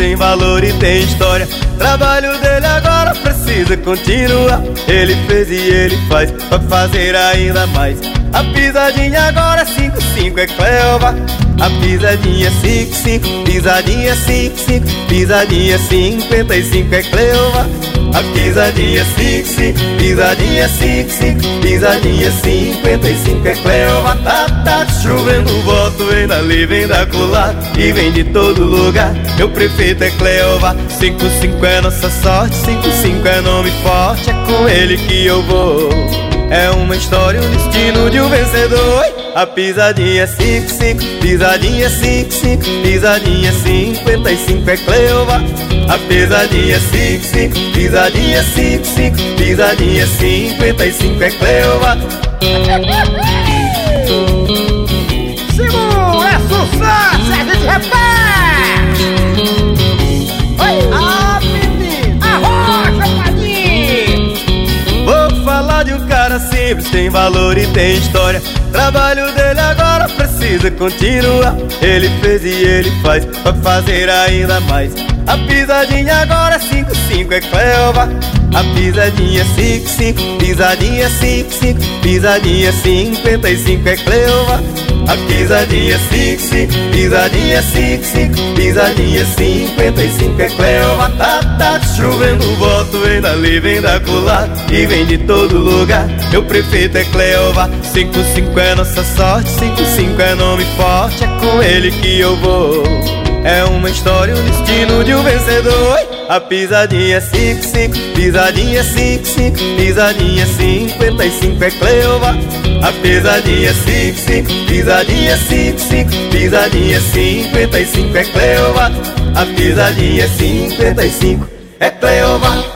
tem valor e tem história. Trabalho dele agora precisa continuar. Ele fez e ele faz, pra fazer ainda mais. A pisadinha agora 5-5 é Cleova. A pisadinha 5-5, pisadinha 5-5, pisadinha 55 é Cleova. A pisadinha 5-5, pisadinha 5-5, pisadinha 55 é Cleova. Tá chovendo voto, vem dali, vem da colar e vem de todo lugar. Meu prefeito é Cleova. 5-5 é nossa sorte, 5-5 é nome forte. É com ele que eu vou. É uma história, um destino de um vencedor. A pisadinha 5-5, pisadinha 5-5, pisadinha 55 é Cleova. A pisadinha 5-5, pisadinha 5-5, pisadinha 55 é Cleova. Simão, é sucesso, é de repente. Ah, menino, arrocha, padinho. Vou falar de um cara simples, tem valor e tem história. Trabalho dele agora precisa continuar. Ele fez e ele faz, pra fazer ainda mais. A pisadinha agora 5-5 é Cleova. A pisadinha 5-5, pisadinha 5-5, pisadinha 55 é Cleova. A pisadinha 5-5, pisadinha 5-5, pisadinha 55 é Cleova. Tá chovendo voto, vem dali, vem da colar e vem de todo lugar. Meu prefeito é Cleova. 5-5 é nossa sorte, 5-5 é nome forte. É com ele que eu vou. É uma história, um destino de um vencedor. A pisadinha 5-5, pisadinha 5-5, pisadinha 55 é Cleova. A pisadinha 5-5, pisadinha 5-5, pisadinha 55 é Cleova. A pisadinha 55 é Cleova.